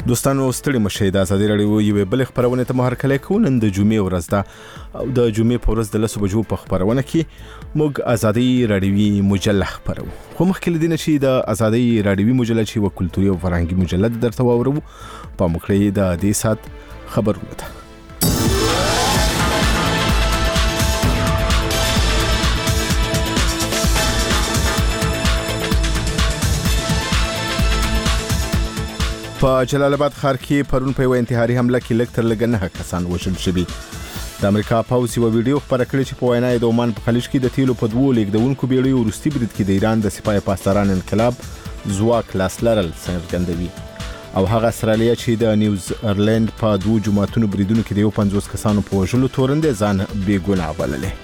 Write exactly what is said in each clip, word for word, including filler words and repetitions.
دوستانو ستړي مشه د ازادي راډیو یوې بل خبرونه ته مهر کله کو نن د جمعې ورځ ده او د جمعې په ورځ د لسو بجو په خبرونه کې موږ ازادي راډیوي مجله خبرو خو مخکې لدینه چې د ازادي راډیوي مجله چې و کلتوري او فرهنګي مجله درته وورو په مخکې د دې سات خبرونه ده. په جلال آباد ښار کې پرون په یو انتحاري حمله کې لږ تر لږه نه کسان وژل شوي. د امریکا پوځ یو ویډیو خپره کړې چې په وینا یې د عمان په خلیج کې د تیلو په دوو لیږدونکو بیړیو وروستي برید کې د ایران د سپاه پاسداران انقلاب ځواک لاس لرل څرګندوي او هغه استرالیا چې د نیوزرلند په دوو جماعتونو بریدونو کې د یو پنځوس کسانو په وژلو تورنده ځان بې ګناه بللې.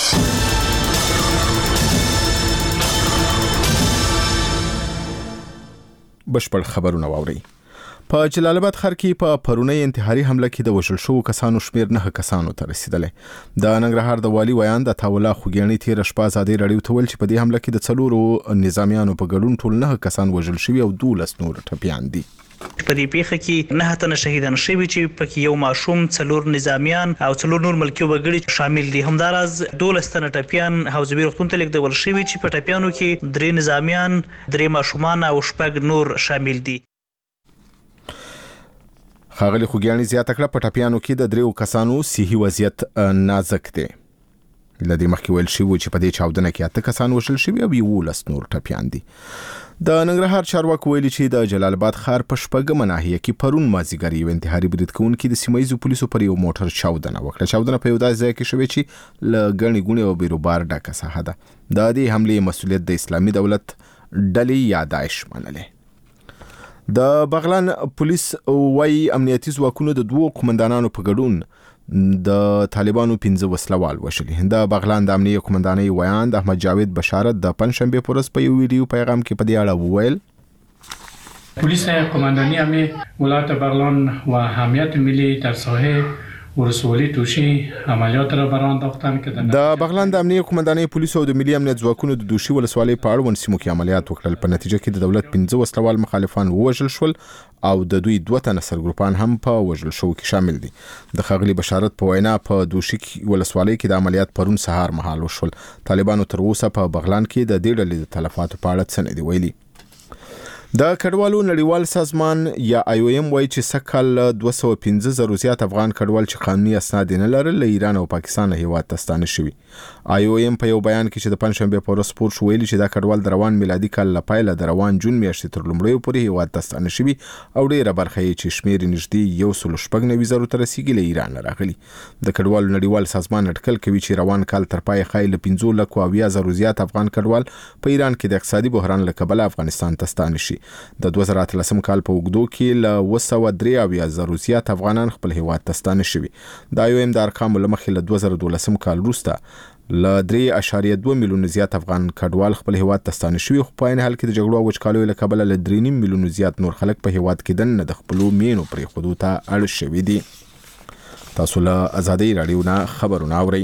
بشپړ خبرونه واورئ. په جلال آباد ښار کې په پرونی انتحاري حمله کې د وژل شوو کسانو شمیر نه کسانو ته رسیدلی. د ننګرهار د والي ویاند عطاالله خوګیاڼي تیر شپه ازادي راډیو ته ویل چې په دې حمله کې د څلورو نظامیانو په ګډون ټول نه کسان وژل شوي او دولس نور ټپیان دي. په دې پیښه کې نه تنه شهیدان شوي چې پکې یو ماشوم، څلور نظامیان او څلور نور ملکي وګړي شامل دي. همداراز دولس تنه ټپیان حوزوي روغتون ته لیږدول شوي چې په ټپیانو کې درې نظامیان، درې ماشومان او شپږ نور شامل دي. ښاغلي خوګیاڼي زیاته کړه په ټپیانو کې د دریو کسانو صحي وضعیت نازک دی. له دې مخکې ویل شوي چې په دې چاودنه کې اته کسان وژل شوي او یولس نور ټپیان دي. د ننګرهار چارواکو ویلي چې د جلال آباد ښار په شپږمه ناحیه کې پرون مازدیګر یو انتحاري برید کوونکي د سیمه ییزو پولیسو پر یو موټر چاودنه وکړه. چاودنه په یو داسې ځای کې شوې چې له ګڼې ګوڼې او بیروبار ډکه ساحه ده. د دې حملې مسؤلیت د اسلامي دولت ډلې یا داعش منلې. د بغلان پولیس وايي امنیتي ځواکونو د دوو قومندانانو په ګډون د طالبانو پنځه وسلوال وشلي. د بغلان د امنیه قومندانۍ ویاند احمد جاوید بشارت د پنجشنبه په ورځ په یو ویډیو پیغام کې په دې اړه وویل پلیس قماندانی امنیه ولایت بغلان و حمیت ملی در ساحه ورسولی توشی عملیات را برانداختن که د بغلان د امنیه قومندانۍ پولیسو او د ملي امنیت ځواکونو د دوشي ولسوالۍ په اړوند سیمو کې عملیات وکړل. په نتیجه کې د دولت پنځه وسلوال مخالفان ووژل شول او د دوی دوه تنه سرګروپان هم په وژل شوو کې شامل دي. د ښاغلي بشارت په وینا په دوشي ولسوالۍ کې د عملیات پرون سهار مهال وشول. طالبانو تر اوسه په بغلان کې د دې ډلې د تلفاتو په اړه څه نه دي ویلي. د کډوالو نړیوال سازمان یا آی او ایم وایي چې سکهال دوه سوه پنځه زره زیات افغان کډوال چې قانوني اسناد نه لرل له ایران او پاکستان هیواد ته ستانه شوي. آی او ایم په یو بیان کې چې د پنجشنبه په ورځ خپور شو ویلي چې دا کډوال د روان میلادي کال له پیله د روان جون میاشتې تر لومړیو پورې هیواد ته ستانه شوي او ډیره برخه یې چې شمیر نږدې یو سل شپږ نوي زره ته رسیږي له ایران راغلي. د کډوالو نړیوال سازمان اټکل کوي چې روان کال تر پای ښایي له پنځو لکو اویا زره زیات افغان کډوال په ایران کې د اقتصادي بحران له کبله افغانستان ته ستانه شي. د دوه زره اتلسم کال په اوږدو کې له اوه سوه درې اویا زره زیات افغانان خپل هیواد ته ستانه شوي. د آی او ایم د ارقامو له مخې له دوه زره دولسم کال وروسته له درې اعشاریه دوه میلیونه زیات افغان کډوال خپل هیواد ته ستانه شوي، خو په عین حال کې د جګړو او وچکالیو له کبله له درې نیم میلیونه زیات نور خلک په هیواد کې دننه د خپلو مینو پرېښودو ته اړ شوي دي. تاسو له ازادي راډیو نه خبرونه اورئ.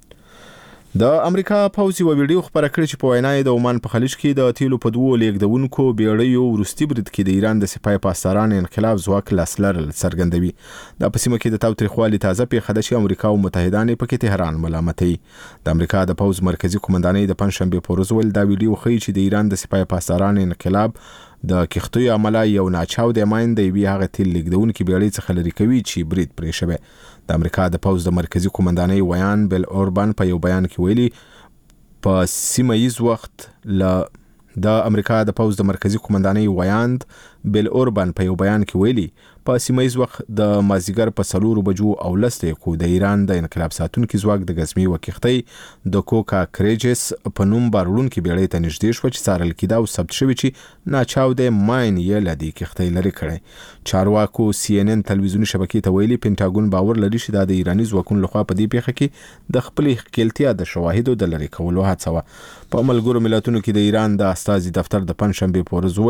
د امریکا پوځ یو ویډیو خپره کړې چې په وینا یې د عمان په خلیج کې د تیلو په دوو لیږدونکو بیړیو وروستي برید کې د ایران د سپاه پاسداران انقلاب ځواک لاس لرل څرګندوي. دا په سیمه کې د تاوتریخوالي تازه پیښه ده چې امریکا او متحدان یې پکې تهران ملامتوي. د امریکا د پوځ مرکزي قومندانۍ د پنجشنبې په ورځ ویل دا ویډیو ښیي چې د ایران د سپاه پاسداران انقلاب د کښتیو عمله یو ناچاودې ماین د یوې هغه تیل لیږدونکي بیړۍ څخه لرې کوي چې برید پرې شوی. د امریکا د پوځ د مرکزي قومندانۍ ویان بیل اوربان په یو بیان کې ویلي په سیمه ییز وخت له د امریکا د پوځ د مرکزي قومندانۍ ویاند بیل اوربان په یو بیان کې ویلي په سیمه ییز وخت د مازدیګر په څلورو بجو او لس دقیقو د ایران د انقلاب ساتونکي ځواک د ګزمې و کښتۍ د کوکا کریجس په نوم بار وړونکي بیړۍ ته نږدې شوه چې څارل کېده او ثبت شوي چې ناچاودې ماین یې له دې کښتۍ لرې کړی. چارواکو سی ان ان تلویزیوني شبکې ته ویلي پینټاګون باور لري چې دا د ایراني ځواکونو لخوا په دې پیښه کې د خپلې ښکیلتیا د شواهدو د لرې کولو هڅه وه. په ملګرو ملتونو کې د ایران د استازي دفتر د پنجشنبې په ورځ وویل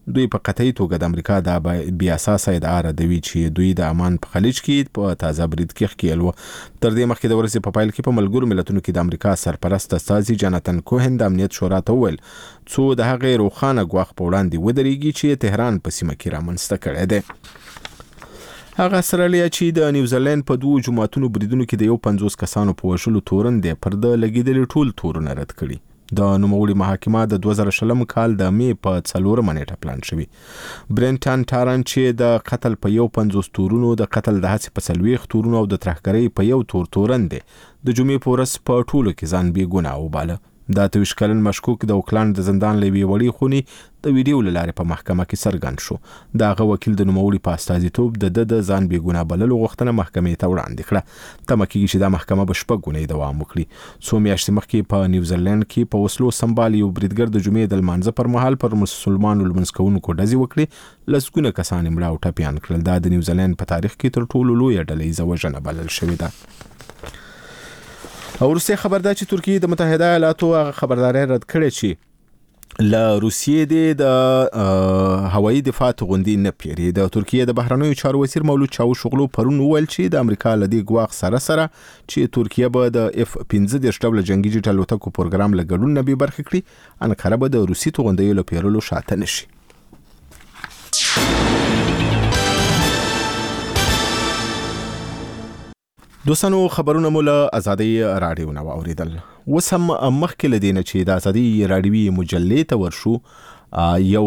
دوی په قطعي توګه د امریکا د بیا اساسه ادعا ردوي چې دوی د امان په خلیج کې په تازه برید کې ښکیل و. تر دې مخکې د ورځې په پایل کې په ملګرو ملتونو کې د امریکا سرپرست استازي جاناتن کوهن د امنیت شورا ته وویل څو د هغې روښانه ګواښ په وړاندې ودرېږي چې تهران په سیمه کې رامنځته کړی دی. هغه استرالیا چې د نیوزیلند په دوه جماعتونو بریدونو کې د یو پنځوس کسانو په وژلو تورن دی پر د لګیدلې ټول تورونه رد کړي. د نوموړي محاکمه د دوه زره شلم کال د مې په څلورمه نیټه پلان شوی. برینټن ټارن چې د قتل په یو پنځوس تورونو، د قتل د هڅې په څلوېښت تورونو او د ترهګرۍ په یو تور تورن دی د جمعې په ورځ په ټولو کې ځان بې ګناه وباله. دا اته ویشت کلن مشکوک د اوکلانډ د زندان له یوې وړې خونې د ویډیو له لارې په محکمه کې څرګند شو. د هغه وکیل د نوموړي په استازیتوب د ده د ځان بې ګناه بللو غوښتنه محکمې ته وړاندې کړه. تمه کېږي چې دا محکمه به شپږ ګونې دوام وکړي. څو میاشتې مخکې په نیوزیلند کې په وسلو سمبال یو بریدګر د جمعې د لمانځه پر مهال پر مسلمانو لمونځ کوونکو ډزې وکړې، لسګونه کسان یې مړه او ټپیان کړل. دا د نیوزیلند په تاریخ کې تر ټولو لویه ډلهییزه وژنه بلل شوې ده. او روسیه خبر ده چې ترکیه د متحده ایالاتو خبرداري رد کړې چې له روسیې د هوایي دفاع غوندي نه پیری. د ترکیه د بهرنیو چارو وزیر مولود چاوشوغلو پرون وویل چې د امریکا له دې ګواښ سره سره چې ترکیه به د اف پنځه دېرش ډوله جنگي جټ الوتکو پروګرام له ګډون نه بې برخې کړي، انقره به د روسي توغندیو له پیرلو شاته نشي. دوستانو خبرونه مو له ازادي رادیو نه واوریدل. اوس هم مخکې له دې نه چې د ازادي رادیوي مجلې ته ورشو یو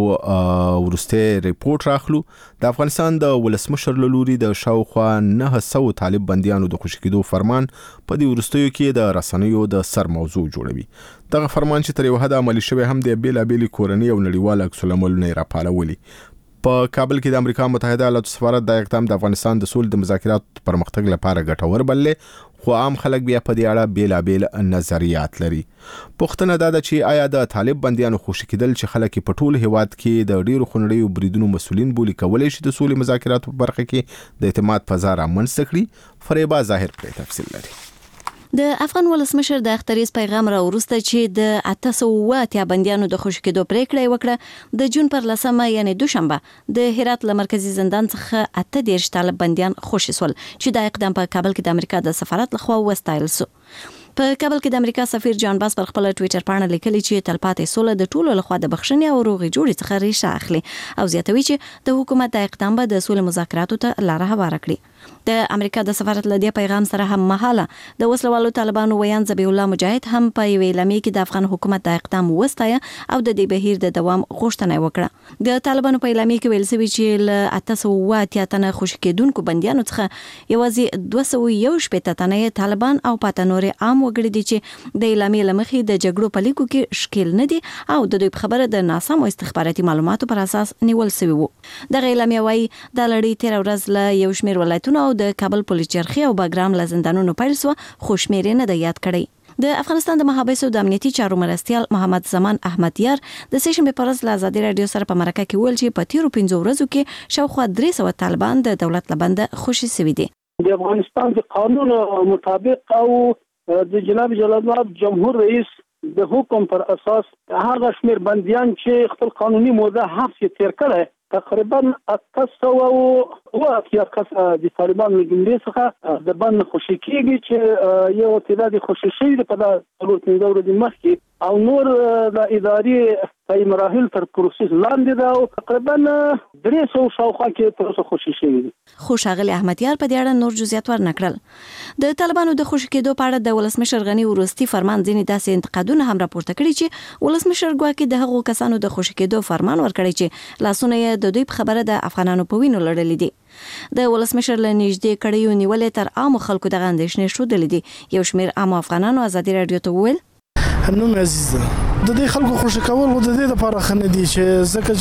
ورسته ریپورت راخلو. د افغانستان د ولسمشر له لوري د شاوخوا نه سوه طالب بنديانو د خوشی کېدو فرمان په دې ورستیو کې د رسنیو د سر موضوع جوړوي. دغه فرمان چې تر یو حد عملی شوی هم د بیلابېلې کورنۍ او نړیوال عکس العملونه راپالولي. په کابل کې د امریکا متحده ایالاتو سفارت د اقدام د افغانستان د سولې د مذاکراتو پرمختګ لپاره ګټور بللې، خو عام خلک بیا په دې اړه بیلابېل نظریات لري. پوښتنه دا ده چې آیا د طالب بنديانو خوشی کېدل چې خلک په ټول هیواد کې د ډیرو خونړیو بریدونو مسولین بولی کولای شي د سولې مذاکراتو په برخه کې د اعتماد فضا رامنځته کړي؟ فریبا ظاهر پرې تفصیل لري. د افغان ولسمشر د اختریز پیغام را ورسته چې د اته سوه اتیا بندیانو د خوشی کېدو پریکړه وکړه. د جون پر لسمه یعنی دوشنبه د هرات له مرکزی زندان څخه اته دېرش طالب بندیان خوشی سول چې د اقدام په کابل کې د امریکا د سفارت لخوا وستایل سو. په کابل کې د امریکا سفیر جان باس پر خپل ټوئیټر باندې لیکلي چې تلپاتې سوله د ټولو لخوا د بخښنې او روغې جوړې څخه ریښه اخلي او زیاتوي چې د حکومت د اقدام به د سولې مذاکراتو ته لار هواره کړي. د امریکا د سفارت له دې پیغام سره هم مهاله د وسلوالو طالبانو ویان ذبیح الله مجاهد هم په یوې اعلامیه کې د افغان حکومت د اقدام وستایه او د دې بهیر د دوام غوښتنه وکړه. د طالبانو په اعلامیه کې ویل شوی چې له اته سوه اتیا تنه خوشی کېدونکو بندیانو څخه یوازې دوه سوه یو شپېته تنه طالبان او پاته نور عام وګړي دي چې د اعلامیه لمخې د جګړو په لیکو کې شکل نه دي او د دوی په خبره د ناسم استخباراتي معلوماتو پر اساس نیول شوی وو. د اعلامیه وايي د لړۍ تیر ورځ له یو شمېر ولایتونو او د کابل پولیس چرخي او باګرام له زندانونو پیل سو، خو شمېر نه د یاد کړی. د افغانستان د محابسو د امنیتي چارو مرستیال محمد زمان احمد یار د سیشنبه پر ورځ له ازادي رادیو سره په مرکه کې ویل چې په تیرو پنځو ورځو کې شاوخوا درې سوه طالبان د دولت لبنده خوشي شوي دي. د افغانستان د قانون مطابق او د جناب جلال جمهور رئیس د حکم پر اساس هغه شمیر بنديان چې خپل قانوني موده حبس تیر کړي تقریبا اته سوه او اتیا کس د طالبانو له جملې څخه د بند خوشي کېږي چې یو تعداد خوشي شوي په دا څلور پنځه ورځې مخکې او نور د اداري په مراحل تر پروسس لاندې ده او تقریبا درې سوه شاوخوا کې تر اوسه خوشي شوي دي. خو ښاغلي احمد یار په دې اړه نور جزئیات ورنکړل. د طالبانو د خوشي کېدو په اړه د ولسمشر غنی وروستي فرمان ځینې داسې انتقادونه هم راپورته کړي چې ولسمشر ګواکې د هغو کسانو د خوشي کېدو فرمان ورکړي چې لاسونه یې د دوی په خبره د افغانانو په وینو لړلې دي. د ولسمشر له نږدې کړیو نیولې تر عامو خلکو دغه اندېښنې ښودلې دي. یو شمېر عامو افغانانو ازادي رادیو ته وویل نوم عزیز ده د دې خلکو خوشی کول د دې لپاره خنه دي چې ځکه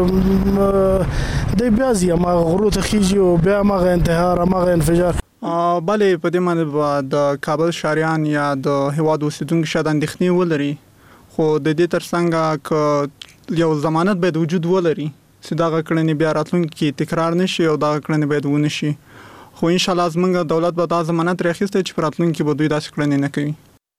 چې د بیا زی ما غرو ته خيږي او بیا ماغه انتحار ماغه انفجار. بلې په دې باندې د کابل شاریان یا د هواد اوسیدونکو شاید اندېښنې ولري، خو د دې ترڅنګ ک یو ضمانت باید وجود ولري چې دا کړنې بیا راتلونکي تکرار نشي او دا کړنې باید ونه شي. خو ان شاء الله زمونږ دولت به دا ضمانت راخیسته چې راتلونکي به دوی داسې کړنې نه کوي.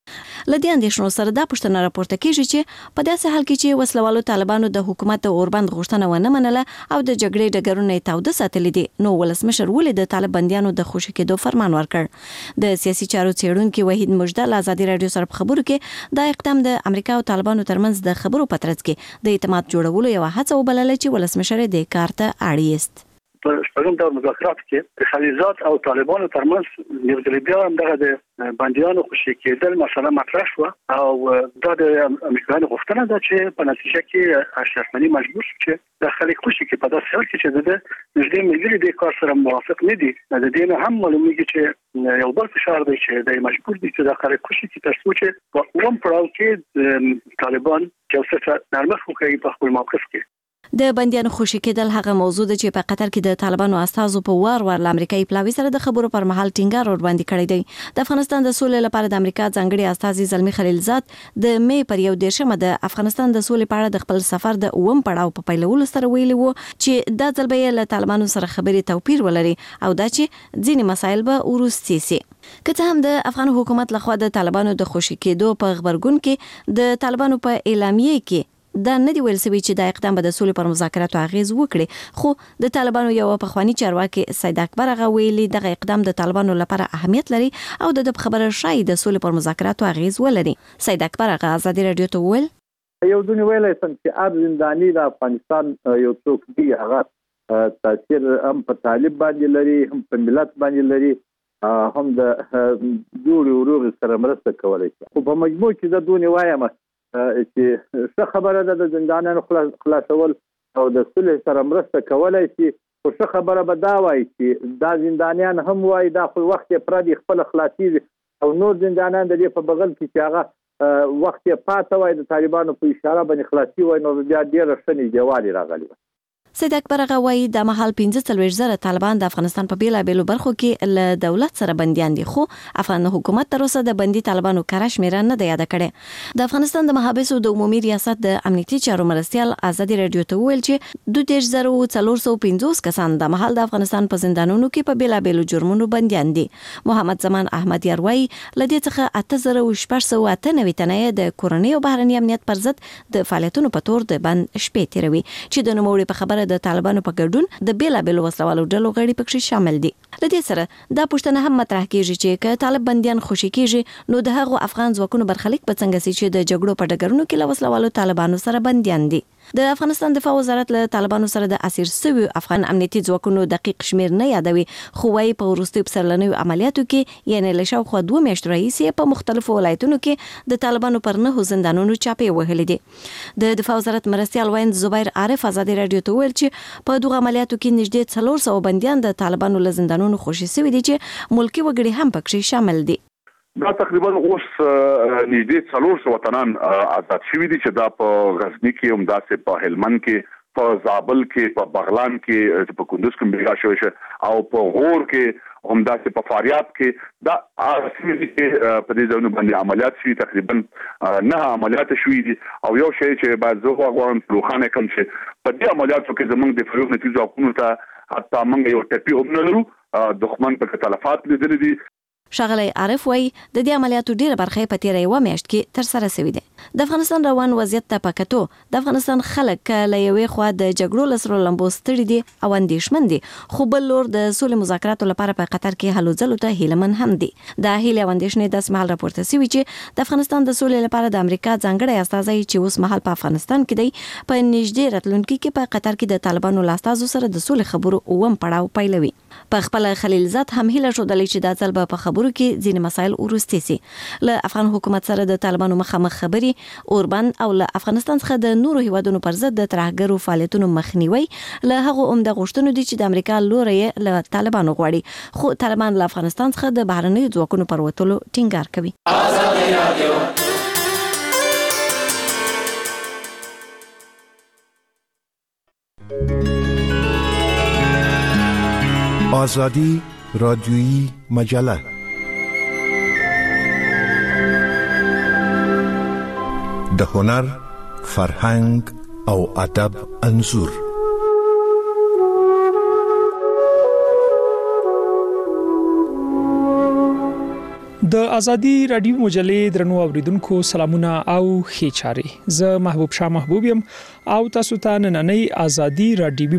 لدې اندېښنو سره دا پوښتنه راپورته کیږي چې په داسې حال کې چې وسلوالو طالبانو د حکومت د اوربند غوښتنه ونه منله او د جګړې ډګرونه یې تاوده ساتلي دي، نو ولسمشر ولې د طالب بندیانو د خوشي کېدو فرمان ورکړ؟ د سیاسي چارو څېړونکي وحید مجده له ازادي راډیو سره په خبرو کې دا اقدام د امریکا او طالبانو ترمنځ د خبرو په ترڅ کې د اعتماد جوړولو یو هڅه وبلله چې ولسمشر دې کار ته اړ است. په شپږم دور مذاکرات کې خلیزات او طالبانو ترمنځ یو ځل بیا دغه د بندیانو خوشي کېدل مسله مطرح شو او دا د امریکایانو غوښتنه ده چې په نتیجه کې اشرف غني مجبور شو چې د خلک خوشي کې په داسې حال کې چې د نږدې ملګري د کار سره موافق نه دي، د دې نه هم معلومیږي چې یو بل فشار دی چې د مجبور دي چې د خلک خوشي کې تر څو چې په اوم پړاو کې طالبان چې څه نرمخ وکړي په خپل موقف کې. د بندیانو خوشي کېدل هغه موضوع ده چې په قطر کې د طالبانو استازو په وار وار له امریکایي پلاوي سره د خبرو پر مهال ټینګار ور باندې کړی دی. د افغانستان د سولې لپاره د امریکا ځانګړي استازي زلمی خلیلزاد د مې پر یو دیرشمه د افغانستان د سولې په اړه د خپل سفر د اوم پړاو په پیلولو سره ویلي وو چې دا ځل به له طالبانو سره خبرې توپیر ولري او دا چې ځینې مسایل به وروستي سي. که څه هم د افغان حکومت لخوا د طالبانو د خوشي کېدو په خبرګون کې د طالبانو په اعلامیه کې دا نه دی ویل سوي چې دا اقدام به د سولې پر مذاکراتو اغیز وکړي، خو د طالبانو یو پخوانی چارواکي سید اکبر هغه ویلي دغه اقدام د طالبانو لپاره اهمیت لري او د خبره شای د سولې پر مذاکراتو اغیز ولري. سید اکبر هغه ازادي راډیو ته ویل یو دونی ویلای سم چې ار زنداني د افغانستان یو څوک دی هغه تاثیر هم په طالب باندې لري، هم په ملت باندې لري، هم د جوړ وروغ سره مرسته کولای شي. خو په مجموع کې د دونی وایم چې څه خبره ده د زندانانو خلاصول او د صلح سره مرسته کولای شي، خو څه خبره به دا وایي چې دا زندانیان هم وایي دا خو وخت یې پردي خپل خلاصي او نور زندانیان د دې په بغل کې چې هغه وخت یې پاته وایي د طالبانو په اشاره باندې خلاصي وایي، نو بیا ډېره ښه نږدېوالی راغلی وه. سید اکبر هغه وایي د مهال پنځه څلوېښت زره طالبان د افغانستان په بیلابېلو برخو کې له دولت سره بندیان دي، خو افغان حکومت تر اوسه د بندي طالبانو کره شمیره نه ده یاده کړې. د افغانستان د محابسو د عمومي ریاست د امنیتي چارو مرستیال ازادي راډیو ته وویل چې دوه دېرش زره څلور سوه پنځوس کسان د مهال د افغانستان په زندانونو کې په بیلابېلو جرمونو بندیان دي. محمد زمان احمد یار وایي له دې څخه اته زره شپږ سوه اته نوي تنه د کورنۍ او بهرني امنیت پر ضد د فعالیتونو په تور د بند شپې تیروي، چې د نوموړي په خبره د طالبانو په د بیلابېلو وسلوالو ډلو غړي پکې شامل دي. د دې سره دا پوښتنه هم مطرح کیږي چې که طالب بندیان خوشي کیږي نو د هغو افغان ځواکونو برخلیک به څنګه سي چې د جګړو په ډګرونو کې له وسلوالو طالبانو سره بندیان دي. د افغانستان دفاع وزارت له طالبانو سره د اسیر شوي افغان امنیتي ځواکونو دقیق شمیر نه یادوي، خو وايي په وروستیو پسرلنیو عملیاتو کې یعنی له شاوخوا دوه میاشتو راهیسې په مختلفو ولایتونو کې د طالبانو پر نهو زندانونو چاپې وهلې دي. د دفاع وزارت مرستیال ویند زبیر عارف ازادي راډیو ته ویل چې په دغه عملیاتو کې نږدې څلور سوه بندیان د طالبانو له زندانونو خوشي شوي دي چې ملکي وګړي هم پکې شامل دي. دا تقریبا اوس نږدې څلور سوه تنان آزاد شوي دي چې دا په غزني کې هم داسې په هلمند کې، په زابل کې، په بغلان کې، په کندوز کې بیګا شوی شه او په غور کې هم داسې په فاریاب کې دا اصلي کې په دې ځایونو باندې عملیات شوي، تقریبا نه عملیات شوي دي. او یو شی چې باید زه غواړم روښانه کړم چې په دې عملیاتو کې زموږ د فریق نتیجه ځواکونو ته حتی موږ یو ټپي هم نه لرو، دښمن په تلفات لیدلي دي. ښاغلی عارف وایي د دې عملیاتو ډیره برخه په تیره یوه میاشت کې ترسره شوې ده. د افغانستان روان وضعیت ته په کتو د افغانستان خلک له یوې خوا د جګړو له سرو لمبو ستړي دي او اندېښمن دي، خو بل لور د سولې مذاکراتو لپاره په قطر کې هلو ځلو ته هیلهمن هم دي. دا هیلې او اندېښنې داسې مهال راپورته شوي چې د افغانستان د سولې لپاره د امریکا ځانګړی استازی چې اوس مهال په افغانستان کې دی په نږدې راتلونکي کې په قطر کې د طالبانو له استازو سره د سولې خبرو اووم پړاو پیلوي. په خپل خلیلزاد هم هیله ښودلې چې دا ځل به په خبرو کې ځینې مسایل وروستي سي. له افغان حکومت سره د طالبانو مخامخ خبرې اوربند او له افغانستان څخه د نورو هیوادونو پر ضد د ترهګرو فعالیتونو مخنیوي له هغو عمده غوښتنو دي چې د امریکا لوري له طالبانو غواړي، خو طالبان له افغانستان څخه د بهرنیو ځواکونو پر وتلو ټینګار کوي. آزادی رادیویی مجله د هنر، فرهنګ او ادب انځور. د ازادي رادیو مجلې درنو اوریدونکو سلامونه او ښه چاري. زه محبوب شاه محبوب يم او تاسو ته نننۍ ازادي رادیو